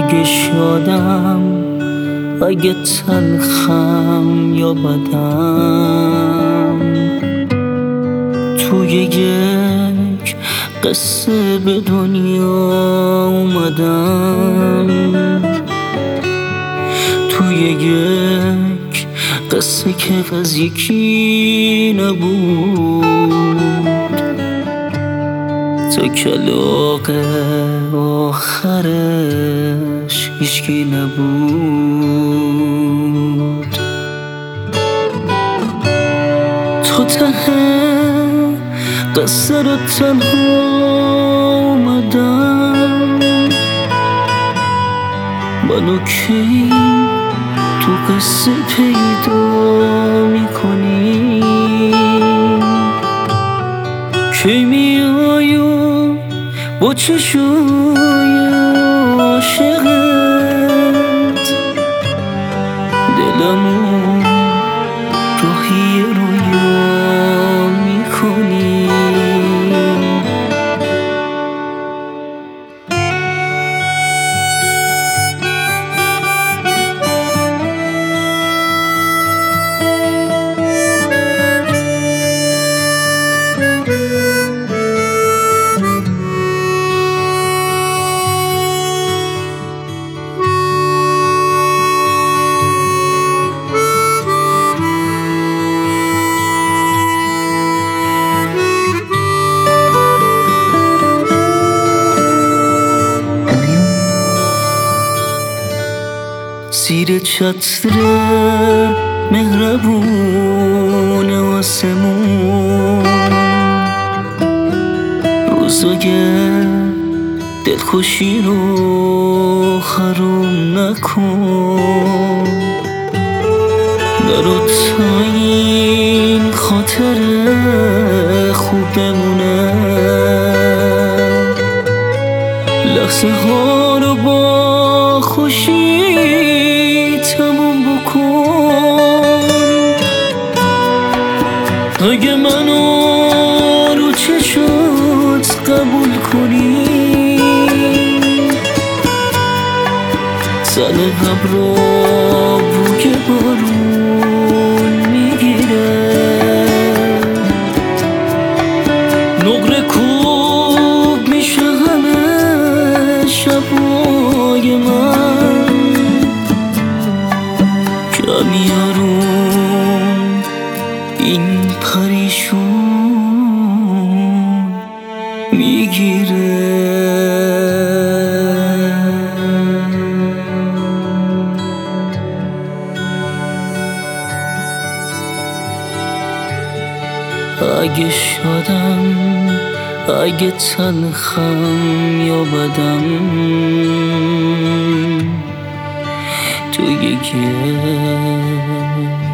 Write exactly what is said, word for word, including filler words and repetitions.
اگه شادم، اگه تلخم یا بدم، توی یک قصه به دنیا اومدم، توی یک قصه که از یکی نبود تا کلاغ آخرش هیچکی نبود. تو ته قصه رو تنها اومدم، منو کی تو قصه پیدا میکنی؟ کی میای و با چشای عاشقت دلمو راهی رویا میکنی؟ زیر چتر مهربون آسمون روزای دلخوشی رو حروم نکن، نرو تا این خاطر خوب بمونه، لحظه ها رو با خوشی تموم بکن. اگه منو رو چشات قبول کنی، تن ابرا بوی بارون میگیره، نقره کوب میشه همه شبای من، کمیارون این پریشون میگیره. اگه شادم، اگه تلخم یا بدم، توی یک